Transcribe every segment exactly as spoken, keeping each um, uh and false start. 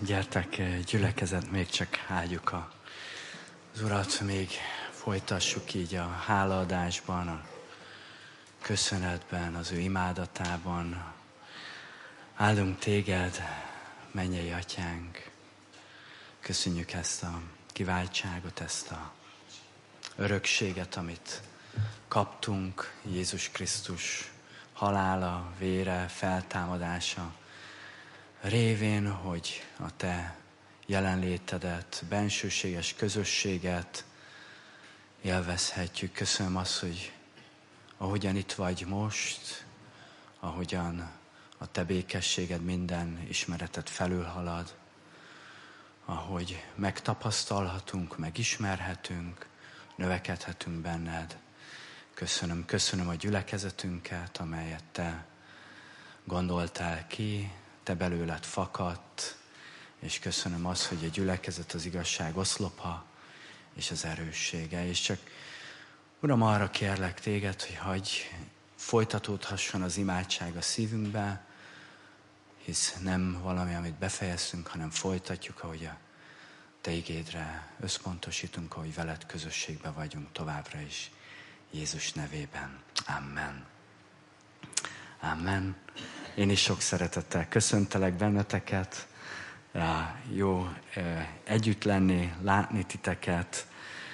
Gyertek, gyülekezet, még csak áldjuk az Urat, még folytassuk így a hálaadásban, a köszönetben, az ő imádatában. Áldunk téged, mennyei atyánk. Köszönjük ezt a kiváltságot, ezt a örökséget, amit kaptunk, Jézus Krisztus halála, vére, feltámadása révén, hogy a te jelenlétedet, bensőséges közösséget élvezhetjük. Köszönöm azt, hogy ahogyan itt vagy most, ahogyan a te békességed minden ismeretet felülhalad, ahogy megtapasztalhatunk, megismerhetünk, növekedhetünk benned. Köszönöm, köszönöm a gyülekezetünket, amelyet te gondoltál ki, te belőled fakadt, és köszönöm azt, hogy a gyülekezet az igazság oszlopa, és az erőssége. És csak, Uram, arra kérlek téged, hogy hagyj folytatódhasson az imádság a szívünkbe, hisz nem valami, amit befejeztünk, hanem folytatjuk, ahogy a te igédre összpontosítunk, ahogy veled közösségbe vagyunk továbbra is. Jézus nevében. Amen. Amen. Én is sok szeretettel köszöntelek benneteket. Jó együtt lenni, látni titeket.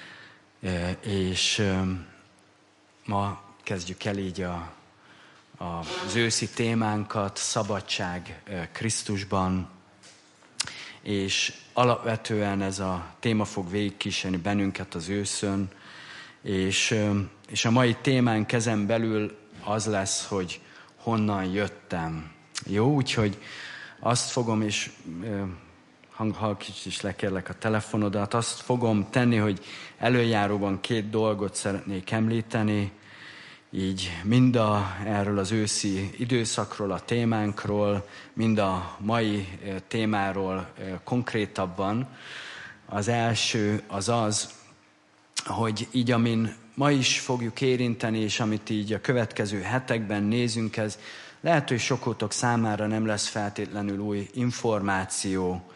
És ma kezdjük el így a, a, az őszi témánkat, szabadság Krisztusban. És alapvetően ez a téma fog végigkísérni bennünket az őszön. És, és a mai témánk ezen belül az lesz, hogy honnan jöttem. Jó, úgyhogy azt fogom, és halkíts is lekérlek a telefonodat, azt fogom tenni, hogy előjáróban két dolgot szeretnék említeni, így mind a, erről az őszi időszakról, a témánkról, mind a mai témáról konkrétabban. Az első az az, hogy így amin ma is fogjuk érinteni, és amit így a következő hetekben nézünk, ez lehet, hogy sokótok számára nem lesz feltétlenül új információ,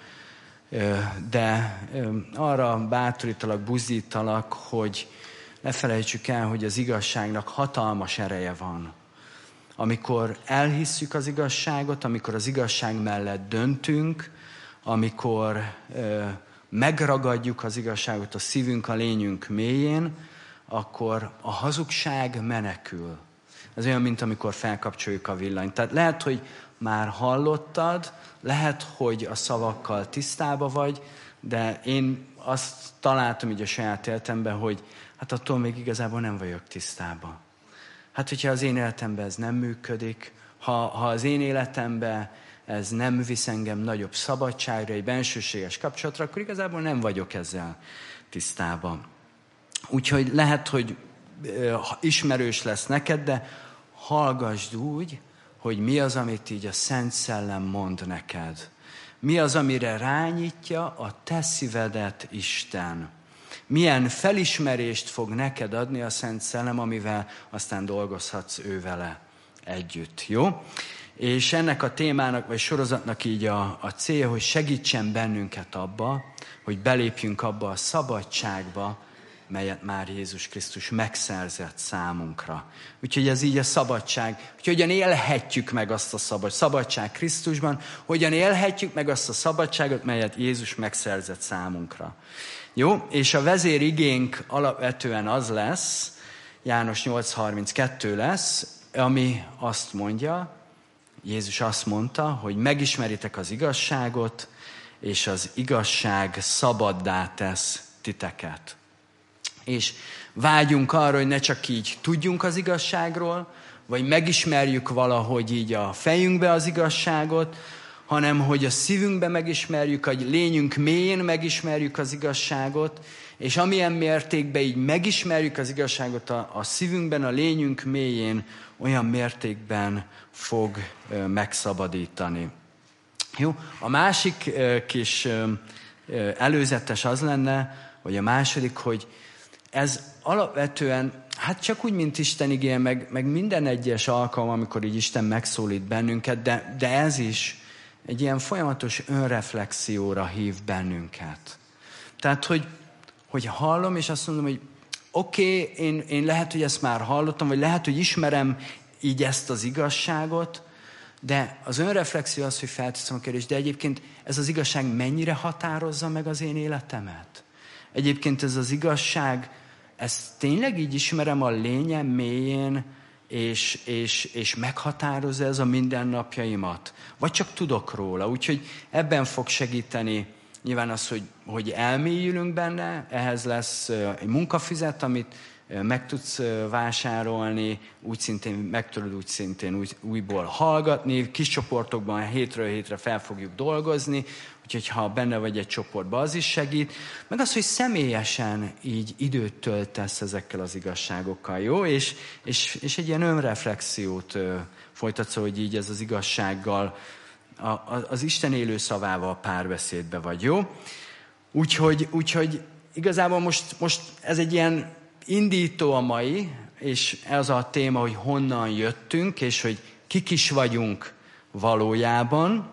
de arra bátorítalak, buzdítalak, hogy ne felejtsük el, hogy az igazságnak hatalmas ereje van. Amikor elhisszük az igazságot, amikor az igazság mellett döntünk, amikor megragadjuk az igazságot a szívünk, a lényünk mélyén, akkor a hazugság menekül. Ez olyan, mint amikor felkapcsoljuk a villanyt. Tehát lehet, hogy már hallottad, lehet, hogy a szavakkal tisztába vagy, de én azt találtam így a saját életemben, hogy hát attól még igazából nem vagyok tisztában. Hát, hogyha az én életemben ez nem működik, ha, ha az én életemben ez nem visz engem nagyobb szabadságra, egy bensőséges kapcsolatra, akkor igazából nem vagyok ezzel tisztában. Úgyhogy lehet, hogy ismerős lesz neked, de hallgasd úgy, hogy mi az, amit így a Szent Szellem mond neked. Mi az, amire rányítja a te szívedet Isten. Milyen felismerést fog neked adni a Szent Szellem, amivel aztán dolgozhatsz ő vele együtt. Jó? És ennek a témának, vagy sorozatnak így a, a célja, hogy segítsen bennünket abba, hogy belépjünk abba a szabadságba, melyet már Jézus Krisztus megszerzett számunkra. Úgyhogy ez így a szabadság. Úgyhogy hogyan élhetjük meg azt a szabad, szabadság Krisztusban, hogyan élhetjük meg azt a szabadságot, melyet Jézus megszerzett számunkra. Jó? És a vezérigénk alapvetően az lesz, János nyolc harminckettő lesz, ami azt mondja, Jézus azt mondta, hogy megismeritek az igazságot, és az igazság szabaddá tesz titeket. És vágyunk arra, hogy ne csak így tudjunk az igazságról, vagy megismerjük valahogy így a fejünkbe az igazságot, hanem hogy a szívünkbe megismerjük, a lényünk mélyén megismerjük az igazságot, és amilyen mértékben így megismerjük az igazságot a, a szívünkben, a lényünk mélyén, olyan mértékben fog ö, megszabadítani. Jó? A másik ö, kis ö, előzetes az lenne, vagy a második, hogy ez alapvetően, hát csak úgy, mint Isten igéje, meg, meg minden egyes alkalom, amikor így Isten megszólít bennünket, de, de ez is egy ilyen folyamatos önreflexióra hív bennünket. Tehát, hogy, hogy hallom, és azt mondom, hogy oké, okay, én, én lehet, hogy ezt már hallottam, vagy lehet, hogy ismerem így ezt az igazságot, de az önreflexió az, hogy felteszem a kérdést, de egyébként ez az igazság mennyire határozza meg az én életemet? Egyébként ez az igazság, ezt tényleg így ismerem a lényem mélyén, és, és, és meghatározza ez a mindennapjaimat? Vagy csak tudok róla? Úgyhogy ebben fog segíteni nyilván az, hogy, hogy elmélyülünk benne, ehhez lesz egy munkafüzet, amit meg tudsz vásárolni, úgy szintén meg tudod úgy szintén úgy, újból hallgatni, kis csoportokban hétről hétre fel fogjuk dolgozni, úgyhogy ha benne vagy egy csoportban, az is segít. Meg az, hogy személyesen így időt töltesz ezekkel az igazságokkal, jó? És, és, és egy ilyen önreflexiót folytatsz, hogy így ez az igazsággal, a, a, az Isten élő szavával párbeszédbe vagy, jó? Úgyhogy, úgyhogy igazából most, most ez egy ilyen indító a mai, és ez a téma, hogy honnan jöttünk, és hogy kik is vagyunk valójában.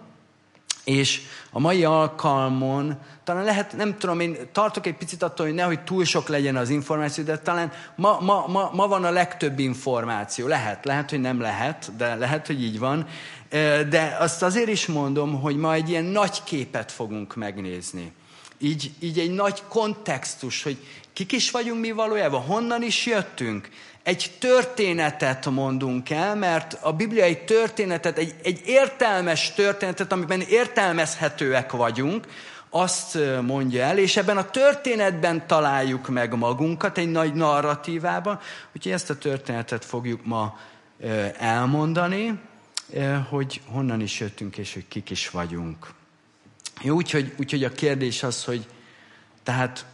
És a mai alkalmon talán lehet, nem tudom, én tartok egy picit attól, hogy nehogy túl sok legyen az információ, de talán ma, ma, ma, ma van a legtöbb információ. Lehet, lehet, hogy nem lehet, de lehet, hogy így van. De azt azért is mondom, hogy ma egy ilyen nagy képet fogunk megnézni. Így, így egy nagy kontextus, hogy kik is vagyunk mi valójában, honnan is jöttünk. Egy történetet mondunk el, mert a bibliai történetet, egy, egy értelmes történetet, amiben értelmezhetőek vagyunk, azt mondja el, és ebben a történetben találjuk meg magunkat, egy nagy narratívában, úgyhogy ezt a történetet fogjuk ma elmondani, hogy honnan is jöttünk, és hogy kik is vagyunk. Jó, úgyhogy, úgyhogy a kérdés az, hogy tehát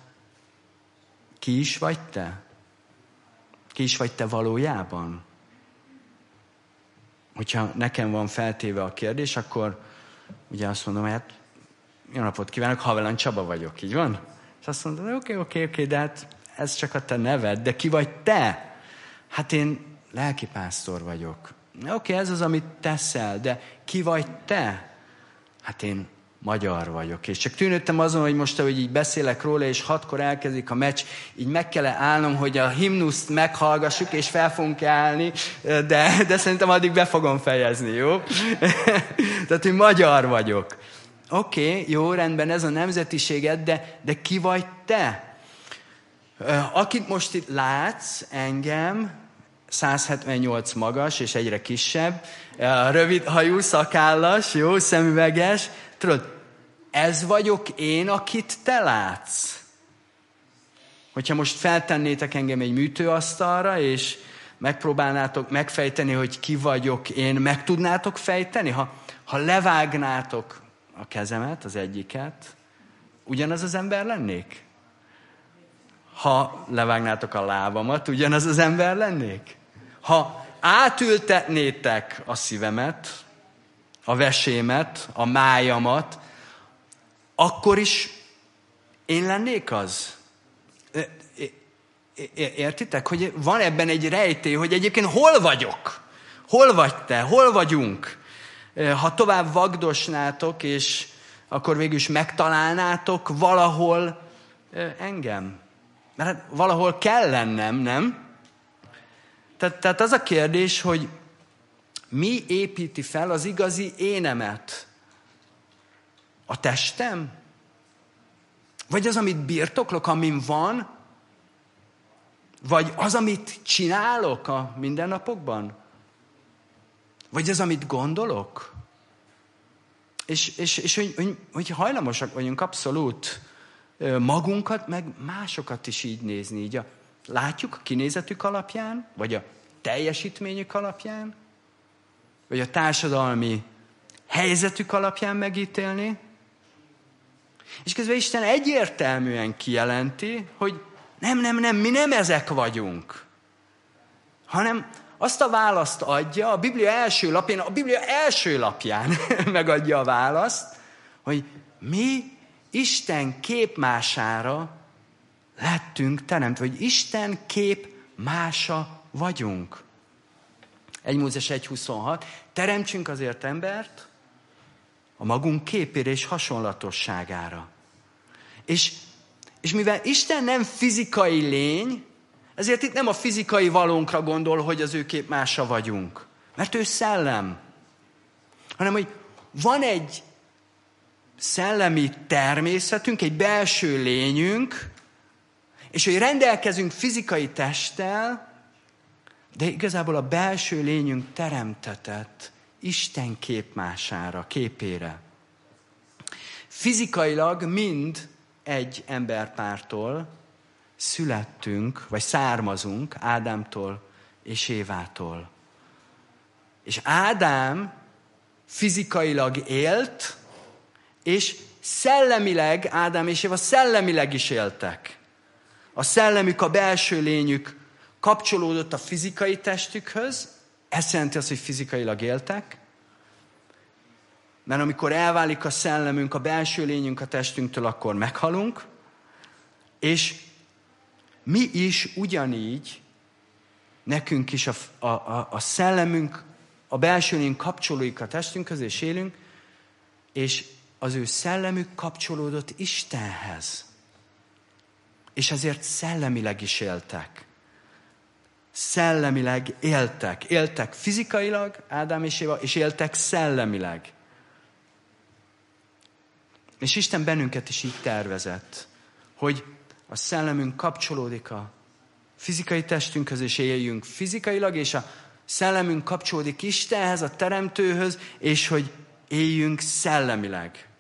ki is vagy te? Ki is vagy te valójában? Hogyha nekem van feltéve a kérdés, akkor ugye azt mondom, hogy hát jó napot kívánok, Havelan Csaba vagyok, így van? És azt mondom, oké, okay, oké, okay, oké, okay, de hát ez csak a te neved, de ki vagy te? Hát én lelkipásztor vagyok. Oké, okay, ez az, amit teszel, de ki vagy te? Hát én magyar vagyok. És csak tűnődtem azon, hogy most, ahogy így beszélek róla, és hatkor elkezdik a meccs, így meg kell állnom, hogy a himnuszt meghallgassuk, és fel fogunk állni, de, de szerintem addig be fogom fejezni, jó? Tehát, hogy magyar vagyok. Oké, okay, jó, rendben, ez a nemzetiséged, de, de ki vagy te? Akit most itt látsz, engem, száz hetvennyolc magas, és egyre kisebb, rövid hajú, szakállas, jó, szemüveges. Tudod, ez vagyok én, akit te látsz. Hogyha most feltennétek engem egy műtőasztalra, és megpróbálnátok megfejteni, hogy ki vagyok én, meg tudnátok fejteni? Ha, ha levágnátok a kezemet, az egyiket, ugyanaz az ember lennék? Ha levágnátok a lábamat, ugyanaz az ember lennék? Ha átültetnétek a szívemet, a vesémet, a májamat, akkor is én lennék az. Értitek, hogy van ebben egy rejtély, hogy egyébként hol vagyok? Hol vagy te? Hol vagyunk? Ha tovább vagdosnátok, és akkor végül is megtalálnátok valahol engem. Mert valahol kell lennem, nem? Tehát, tehát az a kérdés, hogy mi építi fel az igazi énemet? A testem? Vagy az, amit birtoklok, amin van? Vagy az, amit csinálok a mindennapokban? Vagy az, amit gondolok? És, és, és hogy, hogy, hogy hajlamosak vagyunk abszolút magunkat, meg másokat is így nézni. Így a, látjuk a kinézetük alapján? Vagy a teljesítményük alapján? Vagy a társadalmi helyzetük alapján megítélni? És közben Isten egyértelműen kijelenti, hogy nem, nem, nem, mi nem ezek vagyunk. Hanem azt a választ adja, a Biblia első lapján, a Biblia első lapján megadja a választ, hogy mi Isten képmására lettünk teremtve, hogy Isten képmása vagyunk. egy Mózes egy huszonhat. Teremtsünk azért embert, a magunk képére és hasonlatosságára. És, és mivel Isten nem fizikai lény, ezért itt nem a fizikai valónkra gondol, hogy az ő képmása vagyunk. Mert ő szellem. Hanem, hogy van egy szellemi természetünk, egy belső lényünk, és hogy rendelkezünk fizikai testtel, de igazából a belső lényünk teremtetett Isten képmására, képére. Fizikailag mind egy emberpártól születtünk, vagy származunk Ádámtól és Évától. És Ádám fizikailag élt, és szellemileg, Ádám és Éva szellemileg is éltek. A szellemük, a belső lényük kapcsolódott a fizikai testükhöz, ez jelenti azt, hogy fizikailag éltek, mert amikor elválik a szellemünk, a belső lényünk a testünktől, akkor meghalunk, és mi is ugyanígy, nekünk is a, a, a, a szellemünk, a belső lényünk kapcsolódik a testünkhöz, és élünk, és az ő szellemük kapcsolódott Istenhez. És ezért szellemileg is éltek. Szellemileg éltek. Éltek fizikailag, Ádám és Éva, és éltek szellemileg. És Isten bennünket is így tervezett, hogy a szellemünk kapcsolódik a fizikai testünkhöz, és éljünk fizikailag, és a szellemünk kapcsolódik Istenhez, a Teremtőhöz, és hogy éljünk szellemileg.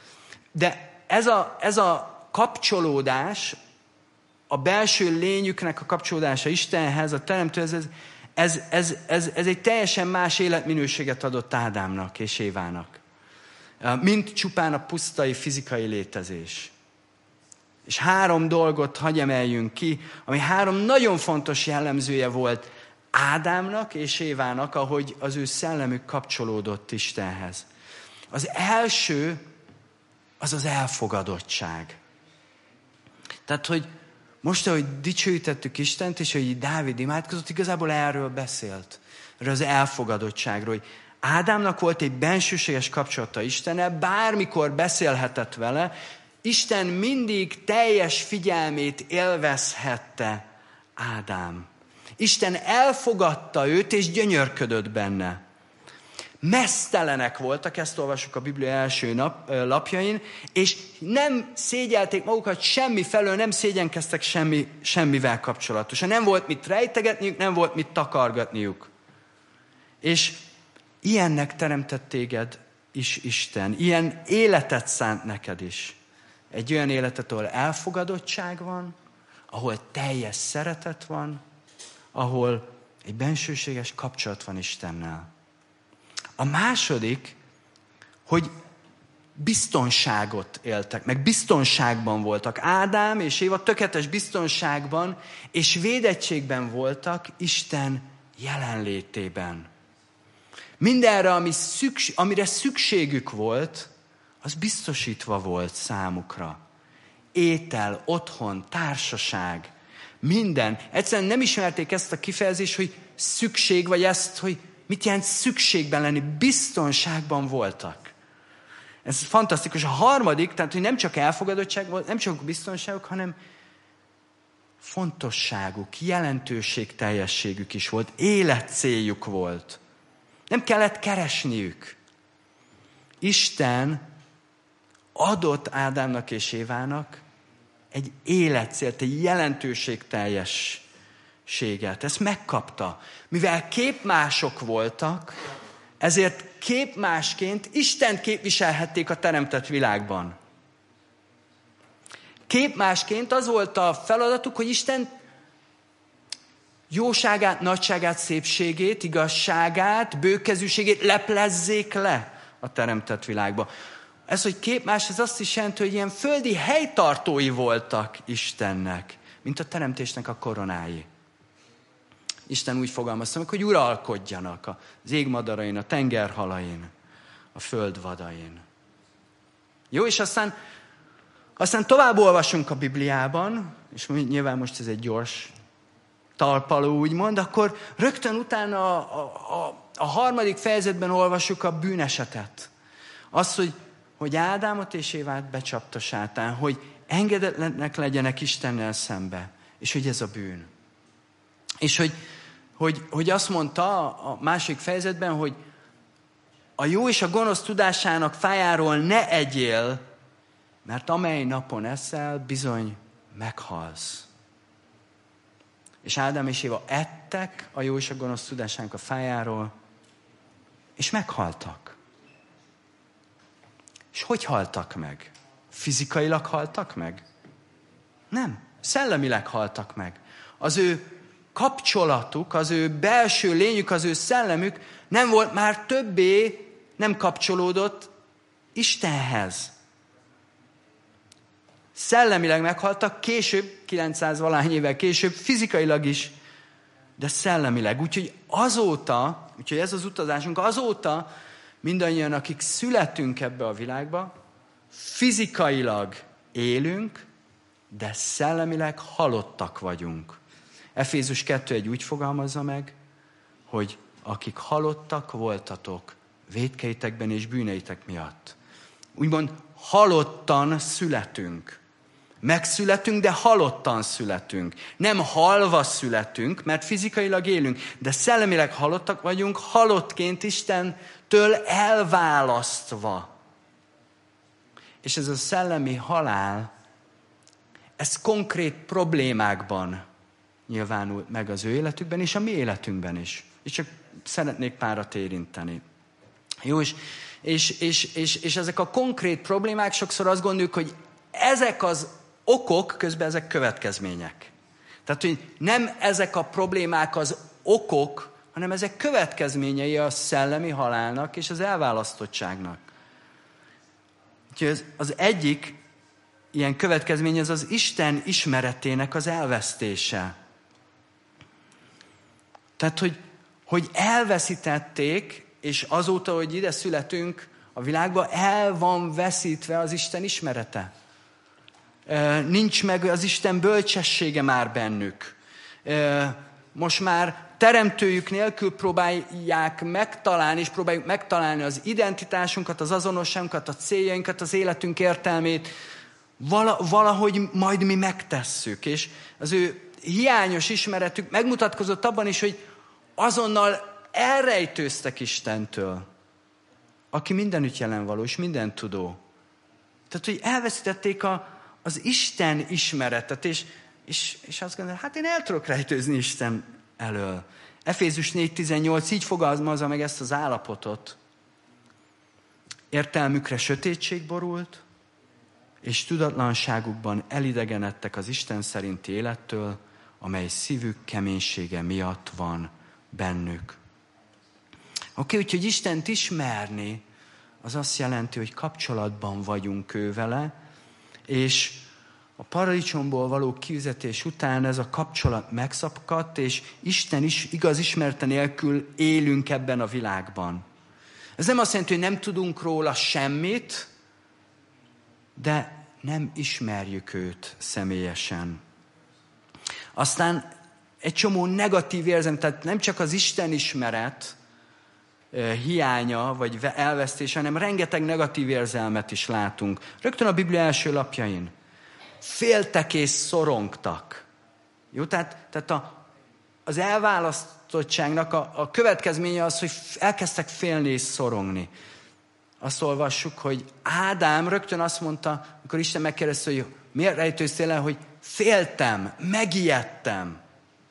De ez a, ez a kapcsolódás, a belső lényüknek a kapcsolódása Istenhez, a Teremtőhez, ez, ez, ez, ez, ez egy teljesen más életminőséget adott Ádámnak és Évának, mint csupán a pusztai fizikai létezés. És három dolgot hagy emeljünk ki, ami három nagyon fontos jellemzője volt Ádámnak és Évának, ahogy az ő szellemük kapcsolódott Istenhez. Az első, az az elfogadottság. Tehát, hogy most, ahogy dicsőítettük Istent, és hogy Dávid imádkozott, igazából erről beszélt. Erről az elfogadottságról, hogy Ádámnak volt egy bensőséges kapcsolata Istennel, bármikor beszélhetett vele, Isten mindig teljes figyelmét élvezhette Ádám. Isten elfogadta őt, és gyönyörködött benne. Meztelenek voltak, ezt olvassuk a Biblia első nap, lapjain, és nem szégyelték magukat semmi felől, nem szégyenkeztek semmi, semmivel kapcsolatosan. Nem volt mit rejtegetniük, nem volt mit takargatniuk. És ilyennek teremtett téged is Isten. Ilyen életet szánt neked is. Egy olyan életet, ahol elfogadottság van, ahol teljes szeretet van, ahol egy bensőséges kapcsolat van Istennel. A második, hogy biztonságot éltek, meg biztonságban voltak. Ádám és Éva tökéletes biztonságban és védettségben voltak Isten jelenlétében. Mindenre, ami szükség, amire szükségük volt, az biztosítva volt számukra. Étel, otthon, társaság, minden. Egyszerűen nem ismerték ezt a kifejezést, hogy szükség, vagy ezt, hogy mit jelent szükségben lenni. Biztonságban voltak. Ez fantasztikus. A harmadik, tehát, hogy nem csak elfogadottság volt, nem csak biztonságuk, hanem fontosságuk, jelentőségteljességük is volt. Életcéljuk volt. Nem kellett keresniük. Isten adott Ádámnak és Évának egy életcélt, egy jelentőségteljességet. Ezt megkapta. Mivel képmások voltak, ezért képmásként Istent képviselhették a teremtett világban. Képmásként az volt a feladatuk, hogy Isten jóságát, nagyságát, szépségét, igazságát, bőkezűségét leplezzék le a teremtett világba. Ez, hogy képmás, ez azt is jelenti, hogy ilyen földi helytartói voltak Istennek, mint a teremtésnek a koronái. Isten úgy fogalmazta meg, hogy uralkodjanak az égmadarain, a tengerhalain, a föld vadain. Jó, és aztán, aztán tovább olvasunk a Bibliában, és nyilván most ez egy gyors talpaló, úgymond, akkor rögtön utána a, a, a, a harmadik fejezetben olvassuk a bűnesetet. Az, hogy, hogy Ádámot és Évát becsapta sátán, hogy engedetlenek legyenek Istennel szembe, és hogy ez a bűn. És hogy, hogy, hogy azt mondta a másik fejezetben, hogy a jó és a gonosz tudásának fájáról ne egyél, mert amely napon eszel, bizony meghalsz. És Ádám és Éva ettek a jó és a gonosz tudásának a fájáról, és meghaltak. És hogy haltak meg? Fizikailag haltak meg? Nem. Szellemileg haltak meg. Az ő kapcsolatuk, az ő belső lényük, az ő szellemük nem volt már többé, nem kapcsolódott Istenhez. Szellemileg meghaltak, később, kilencszáz valahány évvel később, fizikailag is, de szellemileg. Úgyhogy azóta, úgyhogy ez az utazásunk, azóta mindannyian, akik születünk ebbe a világba, fizikailag élünk, de szellemileg halottak vagyunk. Efézus kettő egy úgy fogalmazza meg, hogy akik halottak voltatok vétkeitekben és bűneitek miatt. Úgymond halottan születünk. Megszületünk, de halottan születünk. Nem halva születünk, mert fizikailag élünk, de szellemileg halottak vagyunk, halottként Istentől elválasztva. És ez a szellemi halál, ez konkrét problémákban nyilvánul meg az ő életükben, és a mi életünkben is. És csak szeretnék párat érinteni. Jó, és, és, és, és, és ezek a konkrét problémák, sokszor azt gondoljuk, hogy ezek az okok, közben ezek következmények. Tehát, hogy nem ezek a problémák az okok, hanem ezek következményei a szellemi halálnak és az elválasztottságnak. Úgyhogy az, az egyik ilyen következmény az az Isten ismeretének az elvesztése. Tehát, hogy, hogy elveszítették, és azóta, hogy ide születünk a világba, el van veszítve az Isten ismerete. Nincs meg az Isten bölcsessége már bennük. Most már teremtőjük nélkül próbálják megtalálni, és próbáljuk megtalálni az identitásunkat, az azonosságunkat, a céljainkat, az életünk értelmét. Valahogy majd mi megtesszük. És az ő hiányos ismeretük megmutatkozott abban is, hogy azonnal elrejtőztek Istentől, aki mindenütt jelen való, és mindent tudó. Tehát, hogy elveszítették a, az Isten ismeretet, és, és, és azt gondolom, hát én el tudok rejtőzni Isten elől. Efézus négy tizennyolc így fogalmazza meg ezt az állapotot. Értelmükre sötétség borult, és tudatlanságukban elidegenedtek az Isten szerinti élettől, amely szívük keménysége miatt van bennük. Oké, okay, úgyhogy Istent ismerni, az azt jelenti, hogy kapcsolatban vagyunk ő vele, és a paradicsomból való kiüzetés után ez a kapcsolat megszakadt, és Isten is igaz ismerete nélkül élünk ebben a világban. Ez nem azt jelenti, hogy nem tudunk róla semmit, de nem ismerjük őt személyesen. Aztán egy csomó negatív érzem, tehát nem csak az Isten ismeret hiánya, vagy elvesztése, hanem rengeteg negatív érzelmet is látunk. Rögtön a Biblia első lapjain. Féltek és szorongtak. Jó, tehát, tehát a, az elválasztottságnak a, a következménye az, hogy elkezdtek félni és szorongni. Azt olvassuk, hogy Ádám rögtön azt mondta, amikor Isten megkérdezte, hogy miért rejtőztél el, hogy féltem, megijedtem.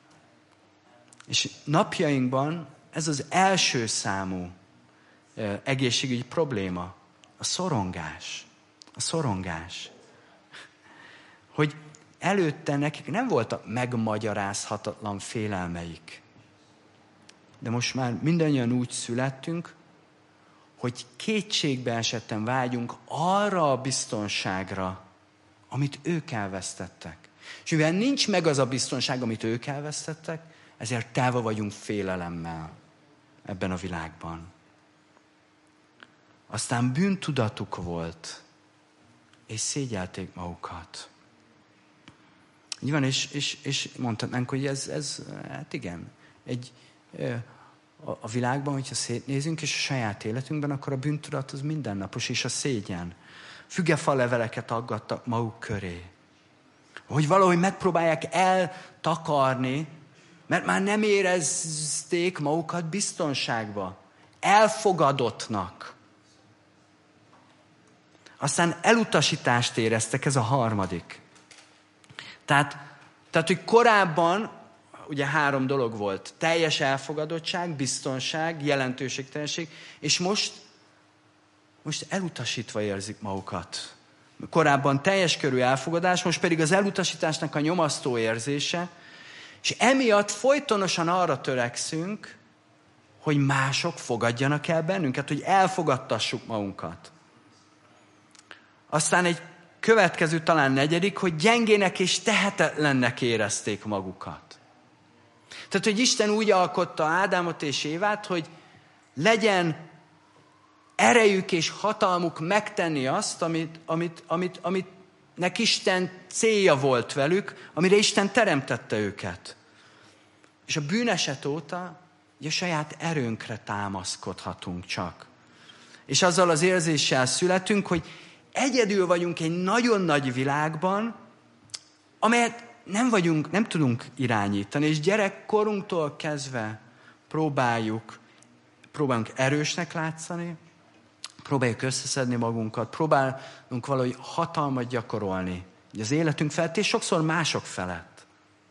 És napjainkban ez az első számú egészségügyi probléma, a szorongás. A szorongás. Hogy előtte nekik nem voltak megmagyarázhatatlan félelmeik. De most már mindannyian úgy születtünk, hogy kétségbe esetten vágyunk arra a biztonságra, amit ők elvesztettek. És mivel nincs meg az a biztonság, amit ők elvesztettek, ezért távol vagyunk félelemmel ebben a világban. Aztán bűntudatuk volt, és szégyelték magukat. Így van, és, és, és mondhatnánk, hogy ez, ez, hát igen, egy, a világban, hogyha szétnézünk, és a saját életünkben, akkor a bűntudat az mindennapos, és a szégyen. Fügefa leveleket aggattak maguk köré. Hogy valahogy megpróbálják eltakarni, mert már nem érezték magukat biztonságba. Elfogadottnak. Aztán elutasítást éreztek, ez a harmadik. Tehát, tehát hogy korábban, ugye három dolog volt. Teljes elfogadottság, biztonság, jelentőségtelenség, és most, most elutasítva érzik magukat. Korábban teljes körű elfogadás, most pedig az elutasításnak a nyomasztó érzése, és emiatt folytonosan arra törekszünk, hogy mások fogadjanak el bennünket, hogy elfogadtassuk magunkat. Aztán egy következő, talán negyedik, hogy gyengének és tehetetlennek érezték magukat. Tehát, hogy Isten úgy alkotta Ádámot és Évát, hogy legyen erejük és hatalmuk megtenni azt, amit, amit, amit, amit nek Isten célja volt velük, amire Isten teremtette őket. És a bűneset óta ugye saját erőnkre támaszkodhatunk csak. És azzal az érzéssel születünk, hogy egyedül vagyunk egy nagyon nagy világban, amelyet nem vagyunk, nem tudunk irányítani, és gyerekkorunktól kezdve próbáljuk, próbálunk erősnek látszani, próbáljuk összeszedni magunkat, próbálunk valahogy hatalmat gyakorolni az életünk felett, és sokszor mások felett.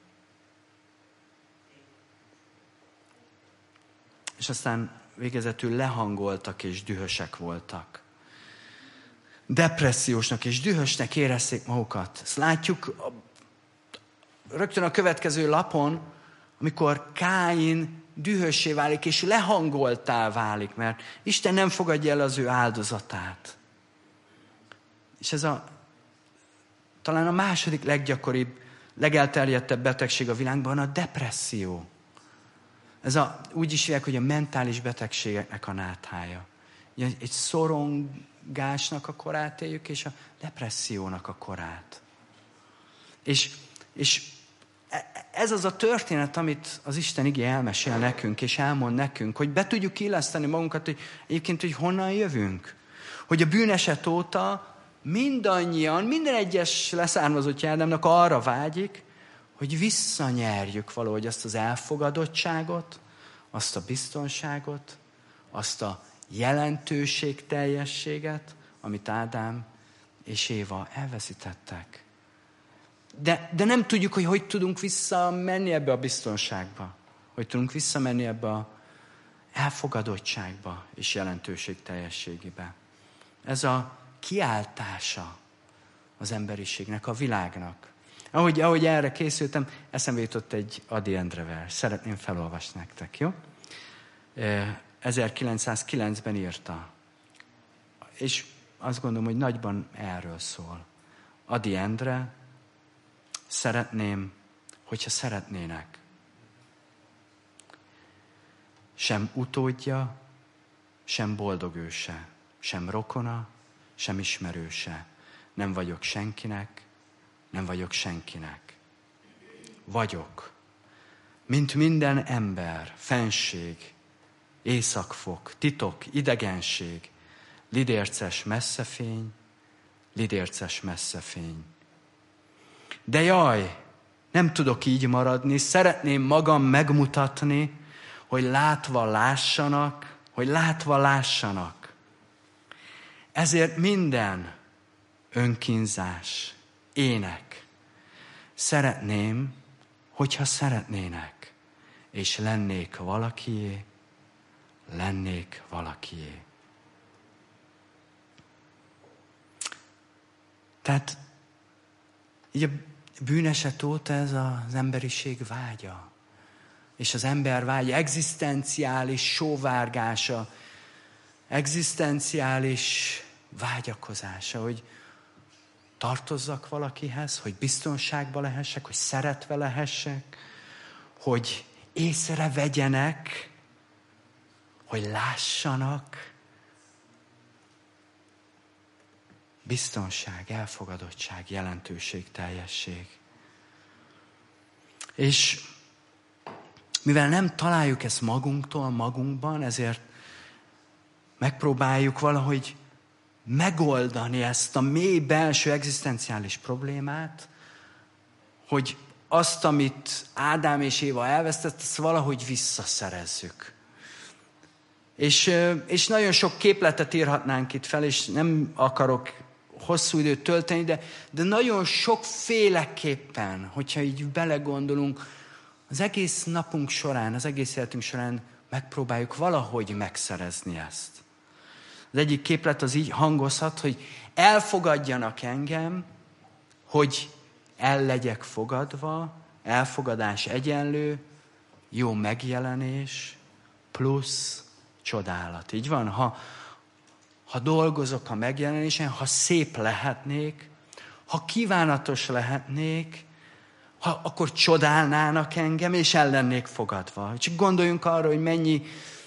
És aztán végezetül lehangoltak és dühösek voltak. Depressziósnak és dühösnek érezték magukat. Ezt látjuk rögtön a következő lapon, amikor Káin dühössé válik, és lehangoltá válik, mert Isten nem fogadja el az ő áldozatát. És ez a talán a második leggyakoribb, legelterjedtebb betegség a világban a depresszió. Ez a, úgy is hívják, hogy a mentális betegségeknek a náthája. Egy szorongásnak a korát éljük, és a depressziónak a korát. És, és ez az a történet, amit az Isten igé elmesél nekünk, és elmond nekünk, hogy be tudjuk illeszteni magunkat, hogy egyébként, hogy honnan jövünk. Hogy a bűneset óta mindannyian, minden egyes leszármazottja Ádámnak arra vágyik, hogy visszanyerjük valahogy azt az elfogadottságot, azt a biztonságot, azt a jelentőségteljességet, amit Ádám és Éva elveszítettek. De, de nem tudjuk, hogy hogy tudunk visszamenni ebbe a biztonságba. Hogy tudunk visszamenni ebbe a elfogadottságba és jelentőségteljességébe. Ez a kiáltása az emberiségnek, a világnak. Ahogy, ahogy erre készültem, eszembe jutott egy Ady Endre vers. Szeretném felolvasni nektek, jó? ezerkilencszázkilencben írta. És azt gondolom, hogy nagyban erről szól. Ady Endre, szeretném, hogyha szeretnének. Sem utódja, sem boldog őse, sem rokona, sem ismerőse. Nem vagyok senkinek, nem vagyok senkinek. Vagyok, mint minden ember, fenség, északfok, titok, idegenség, lidérces messzefény, lidérces messzefény. De jaj, nem tudok így maradni, szeretném magam megmutatni, hogy látva lássanak, hogy látva lássanak. Ezért minden önkínzás, ének. Szeretném, hogyha szeretnének, és lennék valakié, lennék valakié. Tehát így a bűneset óta ez az emberiség vágya. És az ember vágya, egzisztenciális sóvárgása, egzisztenciális vágyakozása, hogy tartozzak valakihez, hogy biztonságban lehessek, hogy szeretve lehessek, hogy észrevegyenek, hogy lássanak. Biztonság, elfogadottság, jelentőség, teljesség. És mivel nem találjuk ezt magunktól, magunkban, ezért megpróbáljuk valahogy megoldani ezt a mély belső egzisztenciális problémát, hogy azt, amit Ádám és Éva elvesztett, ezt valahogy visszaszerezzük. És, és nagyon sok képletet írhatnánk itt fel, és nem akarok hosszú időt tölteni, de, de nagyon sokféleképpen, hogyha így belegondolunk, az egész napunk során, az egész életünk során megpróbáljuk valahogy megszerezni ezt. Az egyik képlet az így hangozhat, hogy elfogadjanak engem, hogy el legyek fogadva, elfogadás egyenlő, jó megjelenés, plusz csodálat. Így van? Ha, ha dolgozok a megjelenésen, ha szép lehetnék, ha kívánatos lehetnék, ha, akkor csodálnának engem, és el lennék fogadva. Csak gondoljunk arra, hogy mennyi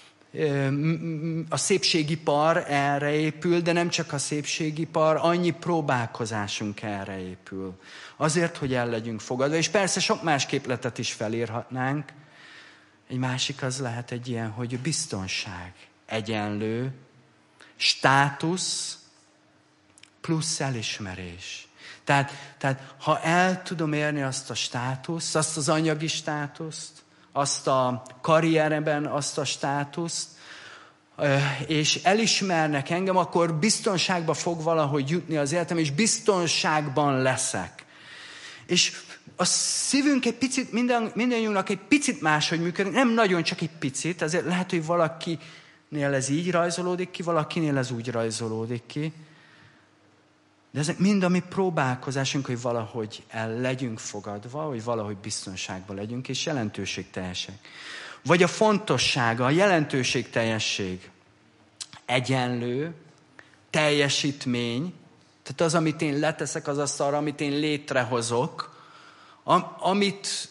a szépségipar erre épül, de nem csak a szépségipar, annyi próbálkozásunk erre épül. Azért, hogy el legyünk fogadva. És persze sok más képletet is felírhatnánk. Egy másik az lehet egy ilyen, hogy biztonság, egyenlő, státusz plusz elismerés. Tehát, tehát ha el tudom érni azt a státuszt, azt az anyagi státuszt, azt a karrierben, azt a státuszt, és elismernek engem, akkor biztonságba fog valahogy jutni az életem, és biztonságban leszek. És a szívünk egy picit, minden, mindannyiunknak egy picit máshogy működik, nem nagyon, csak egy picit, azért lehet, hogy valakinél ez így rajzolódik ki, valakinél ez úgy rajzolódik ki. De ezek mind a mi próbálkozásunk, hogy valahogy el legyünk fogadva, hogy valahogy biztonságban legyünk, és jelentőségteljesek. Vagy a fontossága, a jelentőségteljesség. Egyenlő, teljesítmény, tehát az, amit én leteszek az asztalra, amit én létrehozok, am, amit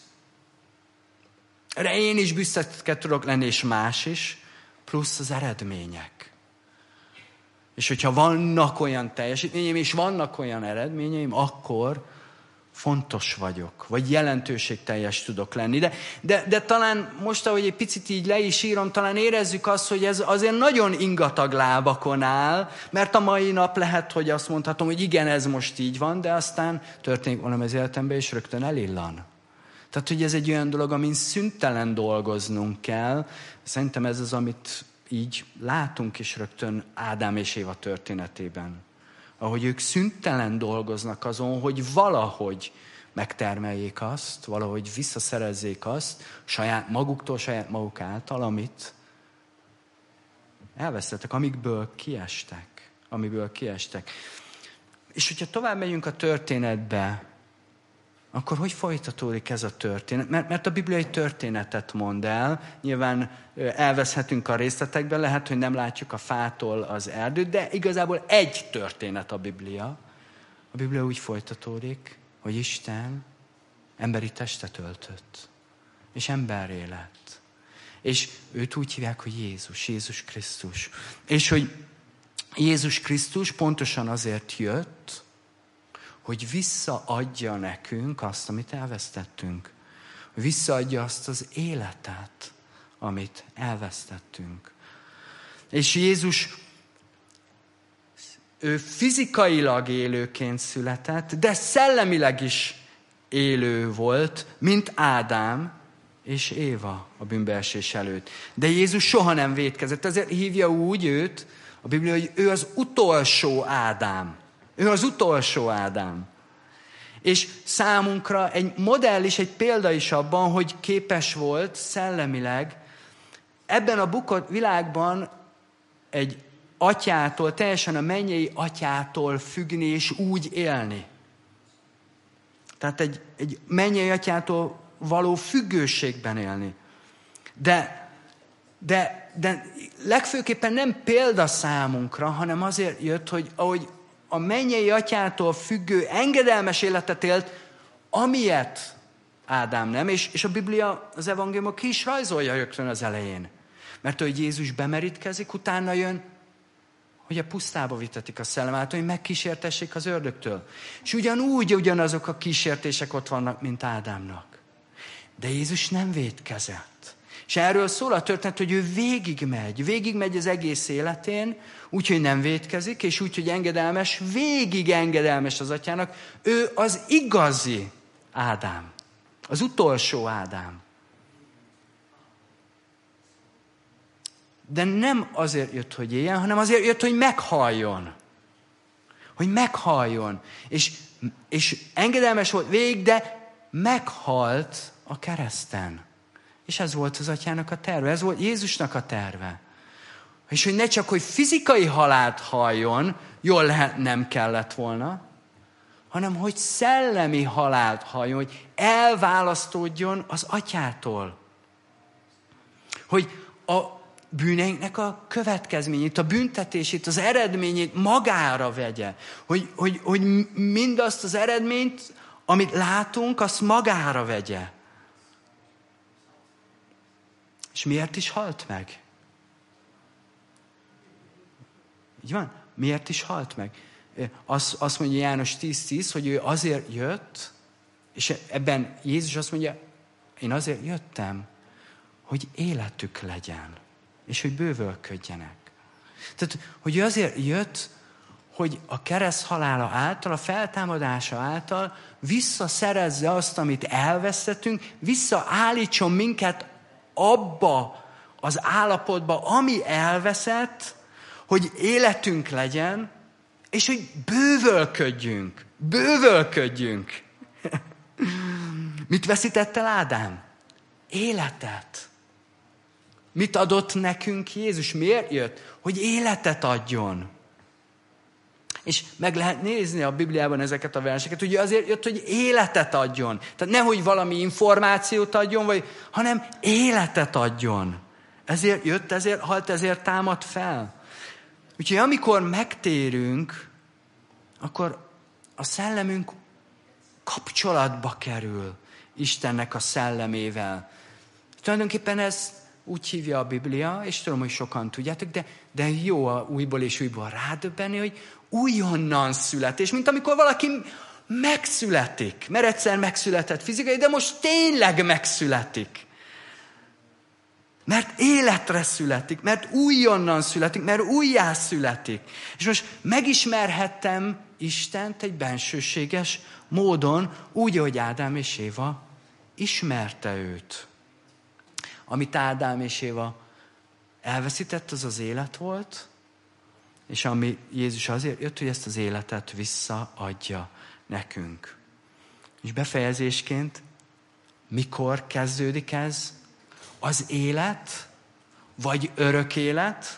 én is büszke tudok lenni, és más is, plusz az eredmények. És hogyha vannak olyan teljesítményeim, és vannak olyan eredményeim, akkor fontos vagyok, vagy jelentőségteljes tudok lenni. De, de, de talán most, ahogy egy picit így le is írom, talán érezzük azt, hogy ez azért nagyon ingatag lábakon áll, mert a mai nap lehet, hogy azt mondhatom, hogy igen, ez most így van, de aztán történik valami az életemben, és rögtön elillan. Tehát, hogy ez egy olyan dolog, amin szüntelen dolgoznunk kell. Szerintem ez az, amit így látunk is rögtön Ádám és Éva történetében. Ahogy ők szüntelen dolgoznak azon, hogy valahogy megtermeljék azt, valahogy visszaszerezzék azt saját maguktól, saját maguk által, amit elvesztettek, amikből kiestek. Amiből kiestek. És hogyha tovább megyünk a történetbe, akkor hogy folytatódik ez a történet? Mert, mert a Biblia egy történetet mond el. Nyilván elveszhetünk a részletekben, lehet, hogy nem látjuk a fától az erdőt, de igazából egy történet a Biblia. A Biblia úgy folytatódik, hogy Isten emberi testet öltött, és emberré lett. És őt úgy hívják, hogy Jézus, Jézus Krisztus. És hogy Jézus Krisztus pontosan azért jött, hogy visszaadja nekünk azt, amit elvesztettünk. Hogy visszaadja azt az életet, amit elvesztettünk. És Jézus, ő fizikailag élőként született, de szellemileg is élő volt, mint Ádám és Éva a bűnbeesés előtt. De Jézus soha nem vétkezett, ezért hívja úgy őt a Biblia, hogy ő az utolsó Ádám. Ő az utolsó Ádám. És számunkra egy modell is, egy példa is abban, hogy képes volt szellemileg ebben a bukott világban egy atyától, teljesen a mennyei atyától függni és úgy élni. Tehát egy, egy mennyei atyától való függőségben élni. De, de, de legfőképpen nem példa számunkra, hanem azért jött, hogy ahogy a mennyei atyától függő, engedelmes életet élt, amilyet Ádám nem. És, és a Biblia, az evangéliumok ki is rajzolja rögtön az elején. Mert hogy Jézus bemerítkezik, utána jön, hogy a pusztába vitetik a szellem által, hogy megkísértessék az ördögtől. És ugyanúgy ugyanazok a kísértések ott vannak, mint Ádámnak. De Jézus nem vétkezett. És erről szól a történet, hogy ő végigmegy, végigmegy az egész életén, úgyhogy nem vétkezik, és úgyhogy engedelmes, végig engedelmes az atyának. Ő az igazi Ádám, az utolsó Ádám. De nem azért jött, hogy éljen, hanem azért jött, hogy meghalljon. Hogy meghalljon. És, és engedelmes volt végig, de meghalt a kereszten. És ez volt az atyának a terve, ez volt Jézusnak a terve. És hogy ne csak, hogy fizikai halált halljon, jól lehet, nem kellett volna, hanem hogy szellemi halált halljon, hogy elválasztódjon az atyától. Hogy a bűneinknek a következményét, a büntetését, az eredményét magára vegye. Hogy, hogy, hogy mindazt az eredményt, amit látunk, azt magára vegye. És miért is halt meg? Így van? Miért is halt meg? Azt, azt mondja János tíz tíz, hogy ő azért jött, és ebben Jézus azt mondja, én azért jöttem, hogy életük legyen, és hogy bővölködjenek. Tehát, hogy ő azért jött, hogy a kereszt halála által, a feltámadása által visszaszerezze azt, amit elvesztettünk, visszaállítson minket abba az állapotba, ami elveszett, hogy életünk legyen, és hogy bővölködjünk. Bővölködjünk. Mit veszített el Ádám? Életet. Mit adott nekünk Jézus? Miért jött? Hogy életet adjon. És meg lehet nézni a Bibliában ezeket a verseket, hogy azért jött, hogy életet adjon. Tehát nehogy valami információt adjon, vagy, hanem életet adjon. Ezért jött, ezért halt, ezért támad fel. Úgyhogy amikor megtérünk, akkor a szellemünk kapcsolatba kerül Istennek a szellemével. Tulajdonképpen ez úgy hívja a Biblia, és tudom, hogy sokan tudjátok, de, de jó a újból és újból rádöbbenni, hogy újonnan születés, mint amikor valaki megszületik, mert egyszer megszületett fizikai, de most tényleg megszületik. Mert életre születik, mert újonnan születik, mert újjá születik. És most megismerhettem Istent egy bensőséges módon, úgy, ahogy Ádám és Éva ismerte őt. Amit Ádám és Éva elveszített, az az élet volt, és ami Jézus azért jött, hogy ezt az életet visszaadja nekünk. És befejezésként, mikor kezdődik ez? Az élet, vagy örök élet?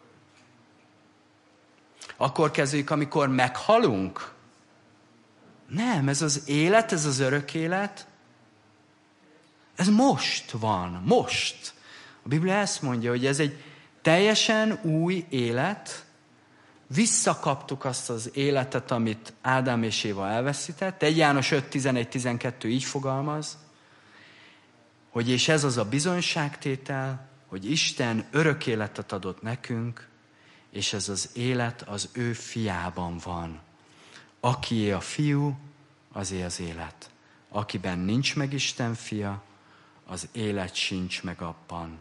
Akkor kezdődik, amikor meghalunk? Nem, ez az élet, ez az örök élet, ez most van, most. A Biblia ezt mondja, hogy ez egy teljesen új élet, visszakaptuk azt az életet, amit Ádám és Éva elveszített. egy János öt tizenegy tizenkettő így fogalmaz, hogy és ez az a bizonyságtétel, hogy Isten örök életet adott nekünk, és ez az élet az ő fiában van. Akié a fiú, azé az élet. Akiben nincs meg Isten fia, az élet sincs meg abban.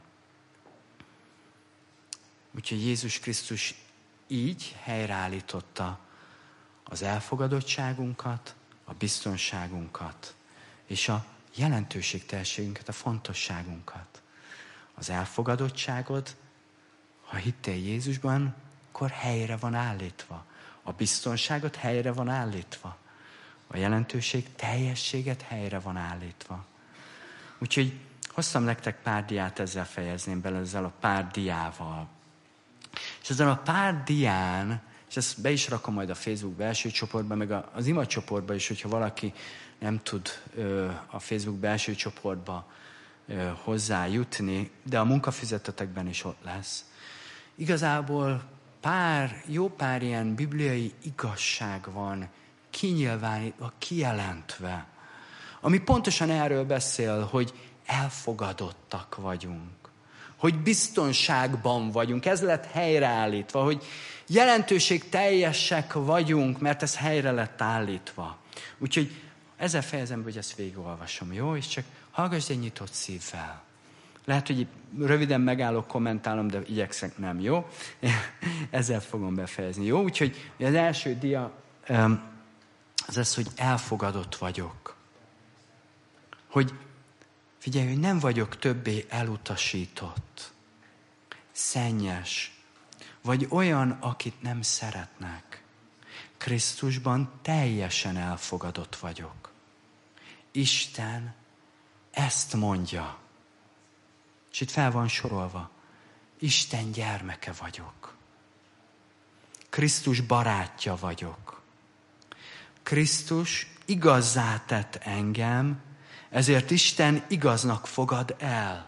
Úgyhogy Jézus Krisztus így helyreállította az elfogadottságunkat, a biztonságunkat, és a jelentőségteljességünket, a fontosságunkat. Az elfogadottságod, ha hittél Jézusban, akkor helyre van állítva. A biztonságot helyre van állítva. A jelentőség teljességet helyre van állítva. Úgyhogy hoztam nektek pár diát, ezzel fejezném bele, ezzel a pár diával. És ezen a pár dián, és ezt be is rakom majd a Facebook belső csoportba, meg az ima csoportba is, hogyha valaki nem tud a Facebook belső csoportba hozzájutni, de a munkafüzetetekben is ott lesz. Igazából pár, jó pár ilyen bibliai igazság van kinyilvánítva, kijelentve, ami pontosan erről beszél, hogy elfogadottak vagyunk, hogy biztonságban vagyunk, ez lett helyreállítva, hogy jelentőség teljesek vagyunk, mert ez helyre lett állítva. Úgyhogy ezzel fejezem be, hogy ezt végigolvasom, jó? És csak Hallgass egy nyitott szívvel. Lehet, hogy röviden megállok, kommentálom, de igyekszek nem, jó? Ezzel fogom befejezni, jó? Úgyhogy az első dia az az, hogy elfogadott vagyok. Hogy figyelj, hogy nem vagyok többé elutasított, szennyes, vagy olyan, akit nem szeretnek. Krisztusban teljesen elfogadott vagyok. Isten ezt mondja. És itt fel van sorolva. Isten gyermeke vagyok. Krisztus barátja vagyok. Krisztus igazzá tett engem, ezért Isten igaznak fogad el.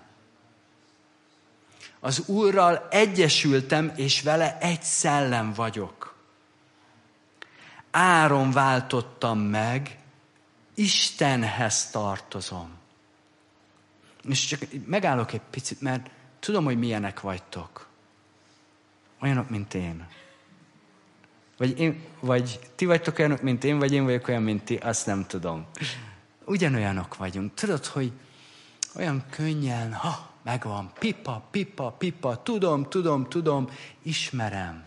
Az Úrral egyesültem, és vele egy szellem vagyok. Áron váltottam meg, Istenhez tartozom. És csak megállok egy picit, mert tudom, hogy milyenek vagytok. Olyanok, mint én. Vagy, én, vagy ti vagytok olyanok, mint én, vagy én vagyok olyan, mint ti, azt nem tudom. Ugyanolyanok vagyunk. Tudod, hogy olyan könnyen, ha, megvan, pipa, pipa, pipa, tudom, tudom, tudom, ismerem.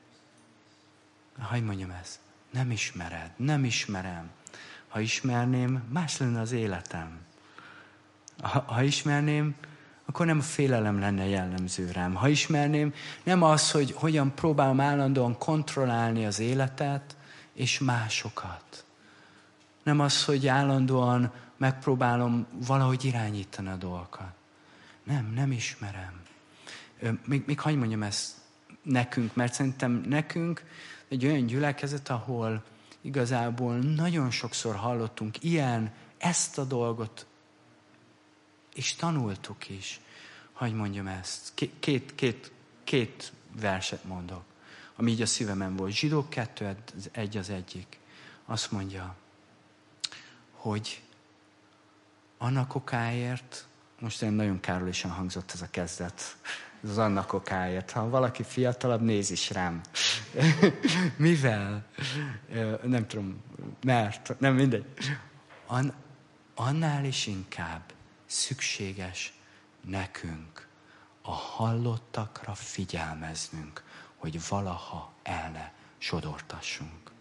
Hogy mondjam ezt? Nem ismered, nem ismerem. Ha ismerném, más lenne az életem. Ha, ha ismerném, akkor nem a félelem lenne jellemző rám. Ha ismerném, nem az, hogy hogyan próbálom állandóan kontrollálni az életet és másokat. Nem az, hogy állandóan megpróbálom valahogy irányítani a dolgokat. Nem, nem ismerem. Még, még hadd mondjam ezt nekünk, mert szerintem nekünk egy olyan gyülekezet, ahol igazából nagyon sokszor hallottunk ilyen, ezt a dolgot, és tanultuk is. Hadd mondjam ezt. Két, két, két verset mondok, ami így a szívemen volt. Zsidók kettő, egy az egyik. Azt mondja, hogy annak okáért, most én nagyon károsan hangzott ez a kezdet, ez az annak okáért. Ha valaki fiatalabb, néz is rám. Mivel? Nem tudom, mert, nem mindegy. An, annál is inkább szükséges nekünk a hallottakra figyelmeznünk, hogy valaha el ne sodortassunk.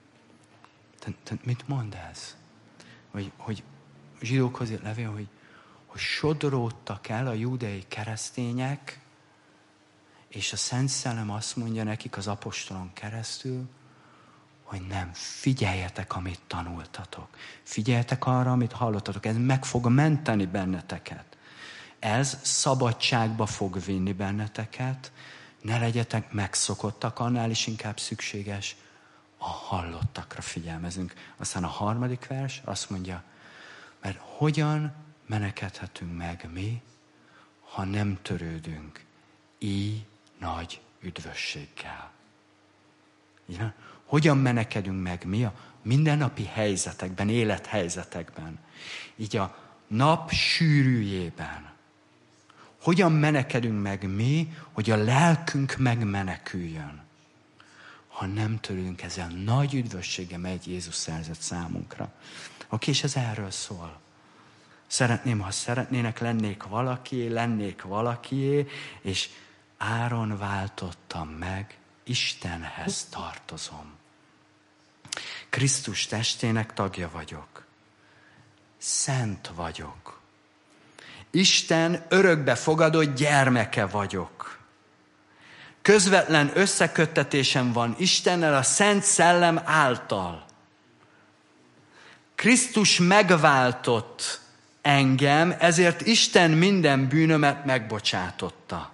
Te, te mit mond ez? Hogy, hogy zsidókhoz írt levél, hogy, hogy sodoródtak el a júdeai keresztények, és a Szent Szellem azt mondja nekik az apostolon keresztül, hogy nem, figyeljetek, amit tanultatok. Figyeljetek arra, amit hallottatok. Ez meg fog menteni benneteket. Ez szabadságba fog vinni benneteket. Ne legyetek megszokottak, annál is inkább szükséges a hallottakra figyelmezünk. Aztán a harmadik vers azt mondja, mert hogyan menekedhetünk meg mi, ha nem törődünk így nagy üdvösséggel. Igen? Hogyan menekedünk meg mi a mindennapi helyzetekben, élethelyzetekben, így a nap sűrűjében. Hogyan menekedünk meg mi, hogy a lelkünk megmeneküljön, ha nem törődünk ezzel nagy üdvössége, megy Jézus szerzett számunkra. Oké, és ez erről szól. Szeretném, ha szeretnének, lennék valakié, lennék valakié, és áron váltottam meg, Istenhez tartozom. Krisztus testének tagja vagyok. Szent vagyok. Isten örökbe fogadott gyermeke vagyok. Közvetlen összeköttetésem van Istennel a Szent Szellem által. Krisztus megváltott engem, ezért Isten minden bűnömet megbocsátotta.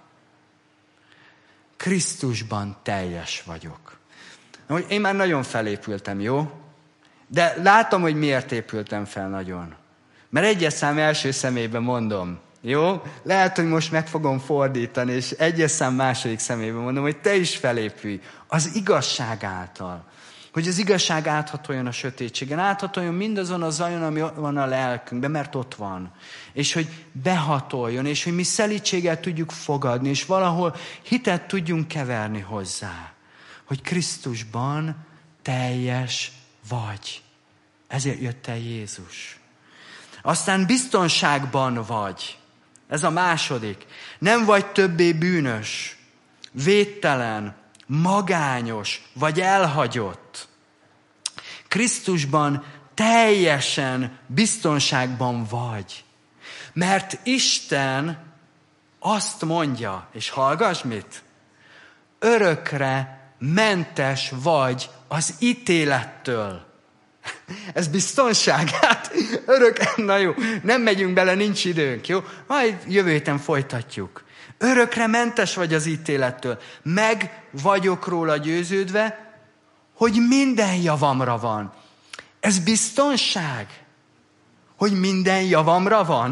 Krisztusban teljes vagyok. Én már nagyon felépültem, jó? De látom, hogy miért épültem fel nagyon. Mert egyes szám első személyben mondom, jó? Lehet, hogy most meg fogom fordítani, és egyes szám második személyben mondom, hogy te is felépülj az igazság által. Hogy az igazság áthatoljon a sötétségen, áthatoljon mindazon a zajon, ami van a lelkünkben, mert ott van. És hogy behatoljon, és hogy mi szelídséggel tudjuk fogadni, és valahol hitet tudjunk keverni hozzá. Hogy Krisztusban teljes vagy. Ezért jött el Jézus. Aztán biztonságban vagy. Ez a második. Nem vagy többé bűnös, véttelen, magányos vagy elhagyott. Krisztusban teljesen biztonságban vagy. Mert Isten azt mondja, és hallgass mit? Örökre mentes vagy az ítélettől. Ez biztonság? Hát örök, na jó, nem megyünk bele, nincs időnk, jó? Majd jövő héten folytatjuk. Örökre mentes vagy az ítélettől. Meg vagyok róla győződve, hogy minden javamra van. Ez biztonság? Hogy minden javamra van?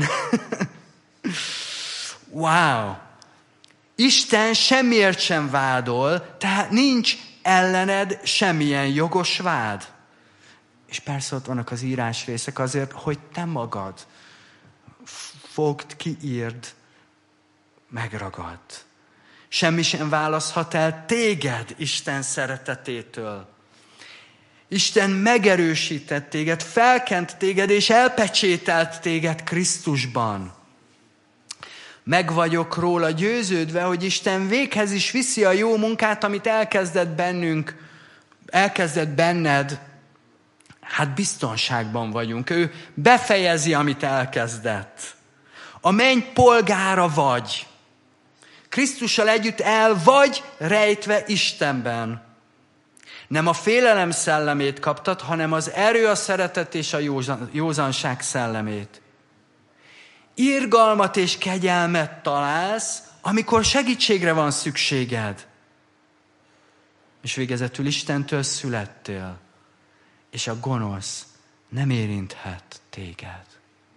Wow! Isten semmiért sem vádol, tehát nincs ellened semmilyen jogos vád. És persze ott vannak az írásrészek azért, hogy te magad fogd, kiírd, megragad. Semmi sem választhat el téged Isten szeretetétől. Isten megerősített téged, felkent téged, és elpecsételt téged Krisztusban. Meg vagyok róla győződve, hogy Isten véghez is viszi a jó munkát, amit elkezdett bennünk, elkezdett benned. Hát biztonságban vagyunk. Ő befejezi, amit elkezdett. A menny polgára vagy. Krisztussal együtt el vagy rejtve Istenben. Nem a félelem szellemét kaptad, hanem az erő, a szeretet és a józan, józanság szellemét. Irgalmat és kegyelmet találsz, amikor segítségre van szükséged. És végezetül Istentől születtél, és a gonosz nem érinthet téged.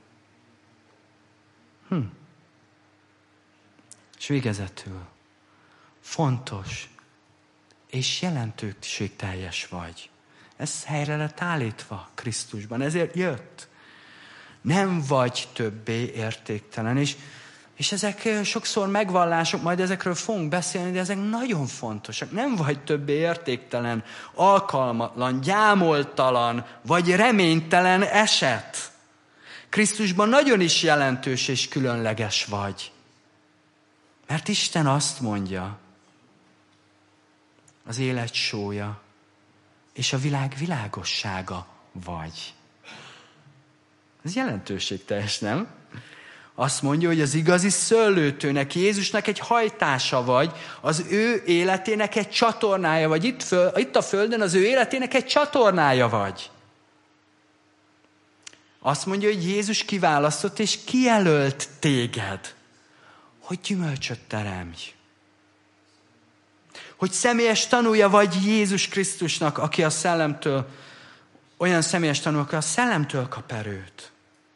Hm. És végezetül fontos és jelentőségteljes vagy. Ez helyre lett állítva Krisztusban, ezért jött. Nem vagy többé értéktelen, és, és ezek sokszor megvallások, majd ezekről fogunk beszélni, de ezek nagyon fontosak. Nem vagy többé értéktelen, alkalmatlan, gyámoltalan, vagy reménytelen eset. Krisztusban nagyon is jelentős és különleges vagy. Mert Isten azt mondja, az élet sója, és a világ világossága vagy. Ez jelentőségteljes, nem? Azt mondja, hogy az igazi szőlőtőnek, Jézusnak egy hajtása vagy, az ő életének egy csatornája vagy. Itt, föl, itt a földön az ő életének egy csatornája vagy. Azt mondja, hogy Jézus kiválasztott és kijelölt téged, hogy gyümölcsöt teremj. Hogy személyes tanúja vagy Jézus Krisztusnak, aki a szellemtől, olyan személyes tanú, aki a szellemtől kap erőt.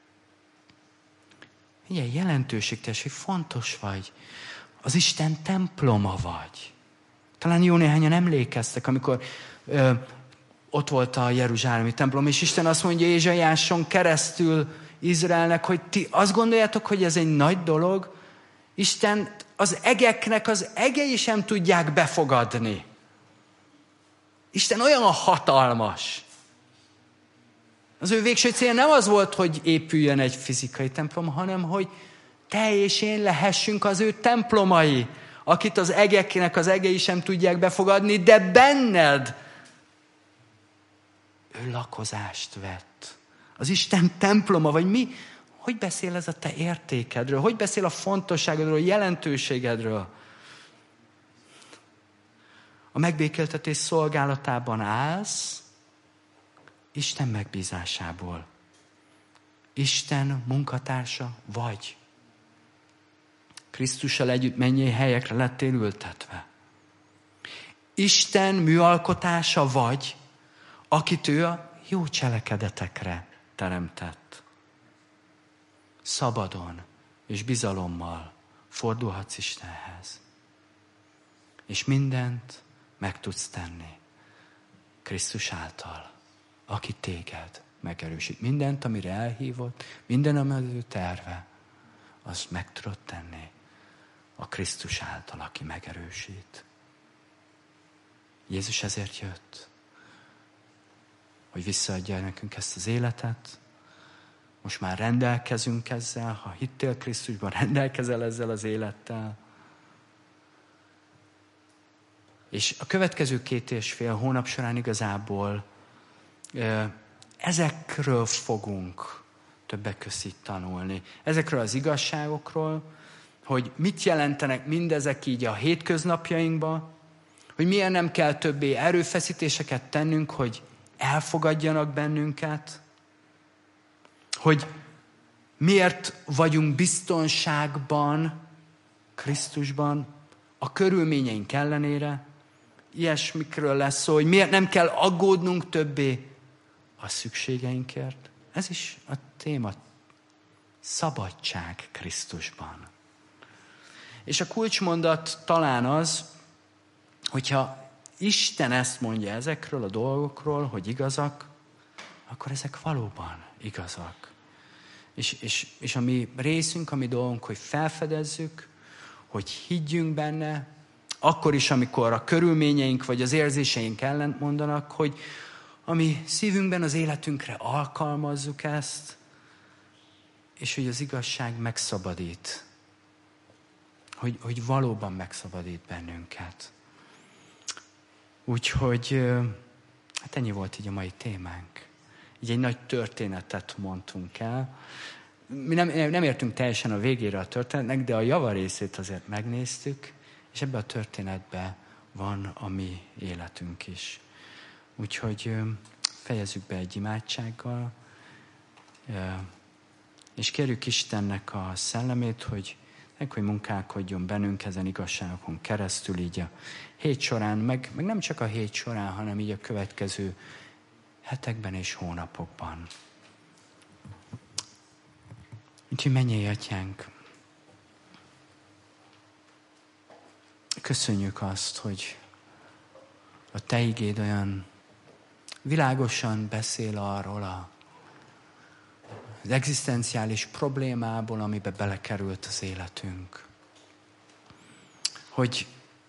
Ilyen jelentőségteljes, hogy fontos vagy. Az Isten temploma vagy. Talán jó néhányan emlékeztek, amikor ö, ott volt a jeruzsálemi templom, és Isten azt mondja Ézsaiáson keresztül Izraelnek, hogy ti azt gondoljátok, hogy ez egy nagy dolog? Isten az egeknek az egei sem tudják befogadni. Isten olyan hatalmas. Az ő végső célja nem az volt, hogy épüljön egy fizikai templom, hanem hogy te és én lehessünk az ő templomai, akit az egeknek az egei sem tudják befogadni, de benned ő lakozást vett. Az Isten temploma, vagy mi? Hogy beszél ez a te értékedről? Hogy beszél a fontosságodról, a jelentőségedről? A megbékéltetés szolgálatában állsz, Isten megbízásából. Isten munkatársa vagy. Krisztussal együtt mennyei helyekre lettél ültetve. Isten műalkotása vagy, akit ő a jó cselekedetekre teremtett. Szabadon és bizalommal fordulhatsz Istenhez. És mindent meg tudsz tenni Krisztus által, aki téged megerősít. Mindent, amire elhívott, minden, ami az ő terve, azt meg tudod tenni a Krisztus által, aki megerősít. Jézus ezért jött, hogy visszaadja nekünk ezt az életet, most már rendelkezünk ezzel, ha hittél Krisztusban, rendelkezel ezzel az élettel. És a következő két és fél hónap során igazából ezekről fogunk többek között tanulni. Ezekről az igazságokról, hogy mit jelentenek mindezek így a hétköznapjainkban, hogy milyen nem kell többé erőfeszítéseket tennünk, hogy elfogadjanak bennünket, hogy miért vagyunk biztonságban, Krisztusban, a körülményeink ellenére. Ilyesmikről lesz szó, hogy miért nem kell aggódnunk többé a szükségeinkért. Ez is a téma. Szabadság Krisztusban. És a kulcsmondat talán az, hogyha Isten ezt mondja ezekről a dolgokról, hogy igazak, akkor ezek valóban igazak. És, és, és a mi részünk, a mi dolgunk, hogy felfedezzük, hogy higgyünk benne, akkor is, amikor a körülményeink vagy az érzéseink ellent mondanak, hogy a mi szívünkben, az életünkre alkalmazzuk ezt, és hogy az igazság megszabadít. Hogy, hogy valóban megszabadít bennünket. Úgyhogy hát ennyi volt így a mai témánk. Így egy nagy történetet mondtunk el. Mi nem, nem értünk teljesen a végére a történetnek, de a javarészét azért megnéztük, és ebben a történetben van a mi életünk is. Úgyhogy fejezzük be egy imádsággal, és kérjük Istennek a szellemét, hogy, hogy munkálkodjon bennünk ezen igazságokon keresztül így a hét során, meg, meg nem csak a hét során, hanem így a következő hetekben és hónapokban. Úgyhogy mennyei Atyánk, köszönjük azt, hogy a Te igéd olyan világosan beszél arról a, az egzisztenciális problémából, amibe belekerült az életünk. Hogy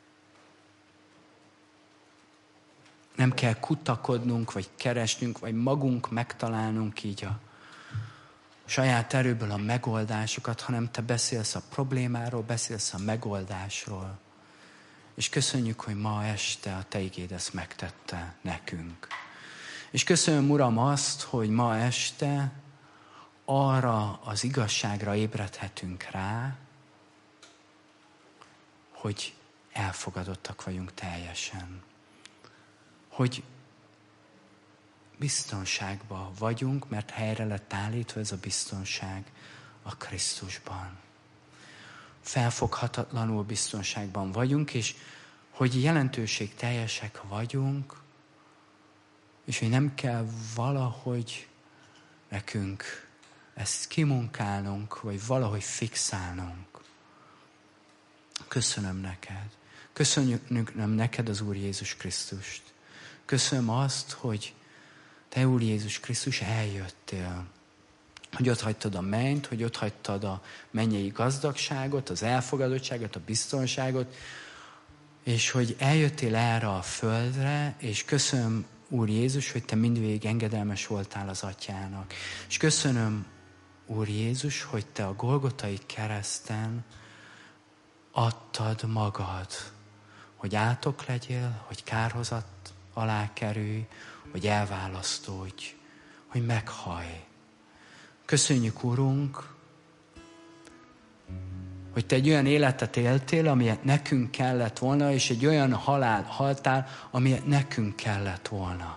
nem kell kutakodnunk, vagy keresnünk, vagy magunk megtalálnunk így a saját erőből a megoldásokat, hanem Te beszélsz a problémáról, beszélsz a megoldásról. És köszönjük, hogy ma este a Te igéd ezt megtette nekünk. És köszönöm, Uram, azt, hogy ma este arra az igazságra ébredhetünk rá, hogy elfogadottak vagyunk teljesen. Hogy biztonságban vagyunk, mert helyre lett állítva ez a biztonság a Krisztusban. Felfoghatatlanul biztonságban vagyunk, és hogy jelentőség teljesek vagyunk, és hogy nem kell valahogy nekünk ezt kimunkálnunk, vagy valahogy fixálnunk. Köszönöm neked. Köszönjük neked az Úr Jézus Krisztust. Köszönöm azt, hogy Te, Úr Jézus Krisztus, eljöttél. Hogy ott hagytad a mennyt, hogy ott hagytad a mennyei gazdagságot, az elfogadottságot, a biztonságot, és hogy eljöttél erre a földre, és köszönöm, Úr Jézus, hogy Te mindvégig engedelmes voltál az Atyának. És köszönöm, Úr Jézus, hogy Te a Golgotai kereszten adtad magad, hogy átok legyél, hogy kárhozat alá kerülj, hogy elválasztódj, hogy meghallj. Köszönjük, Urunk, hogy Te egy olyan életet éltél, amilyet nekünk kellett volna, és egy olyan halál haltál, amilyet nekünk kellett volna.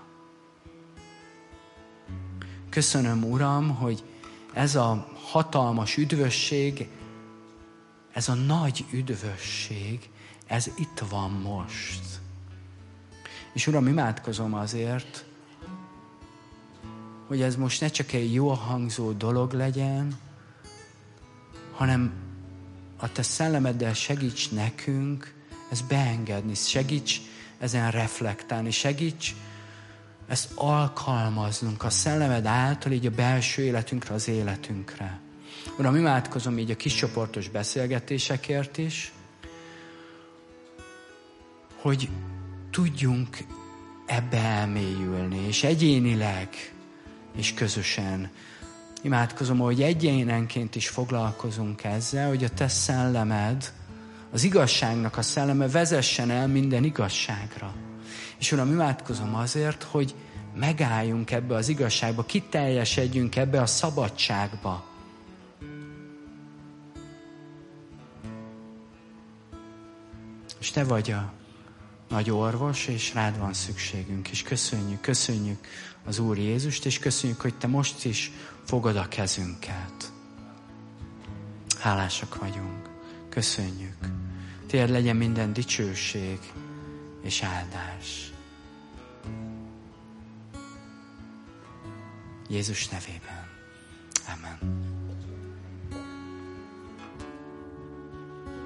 Köszönöm, Uram, hogy ez a hatalmas üdvösség, ez a nagy üdvösség, ez itt van most. És Uram, imádkozom azért, hogy ez most ne csak egy jól hangzó dolog legyen, hanem a Te szellemeddel segíts nekünk ezt beengedni, segíts ezen reflektálni, segíts ezt alkalmaznunk a szellemed által így a belső életünkre, az életünkre. Uram, imádkozom így a kiscsoportos beszélgetésekért is, hogy tudjunk ebbe elmélyülni, és egyénileg, és közösen imádkozom, hogy egyénenként is foglalkozunk ezzel, hogy a te szellemed, az igazságnak a szelleme vezessen el minden igazságra. És Uram, imádkozom azért, hogy megálljunk ebbe az igazságba, kiteljesedjünk ebbe a szabadságba. És te vagy a nagy orvos, és rád van szükségünk, és köszönjük, köszönjük az Úr Jézust, és köszönjük, hogy te most is fogod a kezünket. Hálásak vagyunk, köszönjük. Tiéd legyen minden dicsőség és áldás. Jézus nevében. Amen.